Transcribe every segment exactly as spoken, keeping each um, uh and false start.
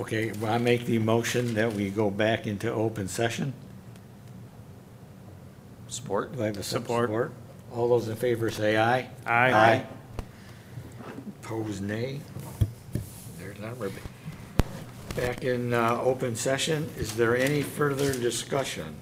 Okay, well, I make the motion that we go back into open session. Support? Do I have a Support. support? All those in favor say aye. Aye. Opposed, nay. There's not, we're back in uh, open session. Is there any further discussion?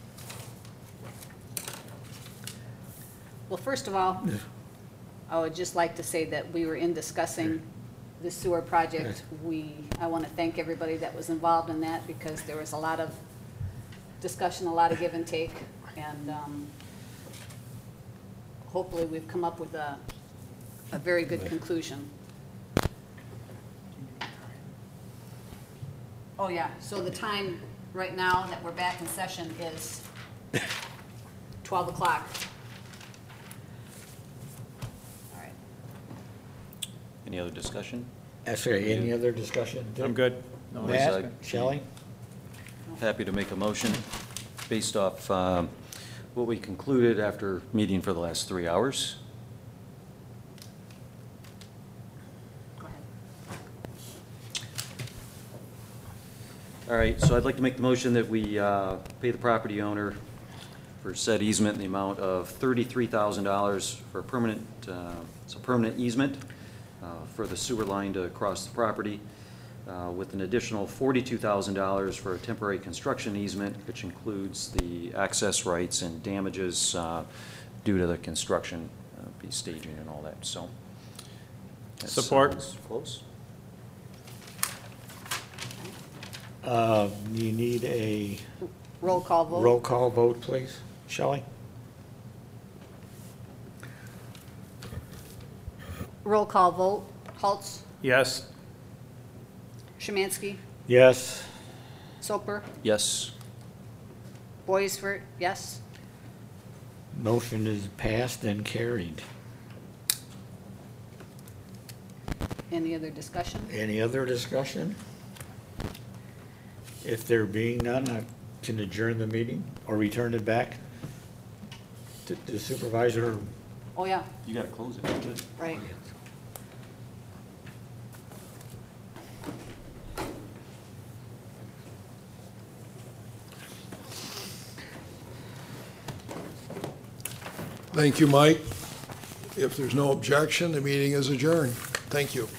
Well, first of all, I would just like to say that we were in discussing the sewer project. We, I want to thank everybody that was involved in that because there was a lot of discussion, a lot of give and take, and um, hopefully we've come up with a, a very good conclusion. Oh, yeah, so the time right now that we're back in session is twelve o'clock. All right. Any other discussion? Actually, any other discussion? I'm good. Matt, Otherwise, Shelley? Happy to make a motion based off um, what we concluded after meeting for the last three hours. Go ahead. All right, so I'd like to make the motion that we uh, pay the property owner for said easement in the amount of thirty-three thousand dollars for a permanent, uh, it's a permanent easement uh, for the sewer line to cross the property, uh, with an additional forty-two thousand dollars for a temporary construction easement, which includes the access rights and damages uh, due to the construction, uh, be staging and all that, so. that Support. sounds Close. Uh, You need a Roll call vote. roll call vote, please. Shelley? Roll call vote. Haltz, Yes. Szymanski, Yes. Soper, Yes. Boisvert, yes. Motion is passed and carried. Any other discussion? Any other discussion? If there being none, I can adjourn the meeting or return it back to the supervisor. Oh, yeah, You got to close it. right. Thank you, Mike. If there's no objection, the meeting is adjourned. Thank you.